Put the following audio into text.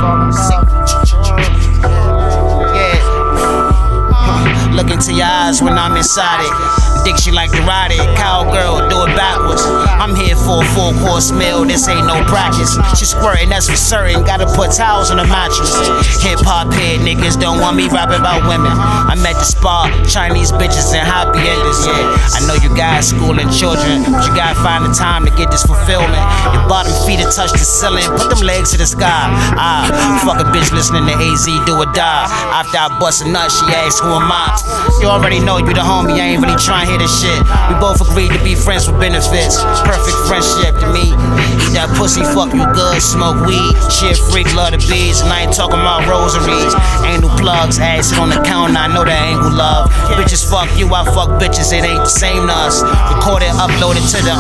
Look into your eyes when I'm inside it. Dick, she like to ride it. Cowgirl, do it backwards. I'm here for a full-course meal, this ain't no practice. She squirting, that's for certain. Gotta put towels on the mattress. Hip-hop head niggas don't want me rapping about women. I'm at the spa, Chinese bitches and happy enders, yeah. I know you guys schooling children, but you gotta find the time to get this fulfillment. Your bottom feet to touch the ceiling, put them legs to the sky. Fuck a bitch listening to AZ, do or die. After I bust a nut, she asks, who am I? You already know you the homie, I ain't really trying to hear this shit. We both agreed to be friends with benefits. Perfect friendship to me. Eat that pussy, fuck you good, smoke weed. Shit freak, love the bees, and I ain't talking about rosaries. Ain't no plugs, ass on the counter, I know that ain't who love. Bitches fuck you, I fuck bitches, it ain't the same to us. Record it, upload it to the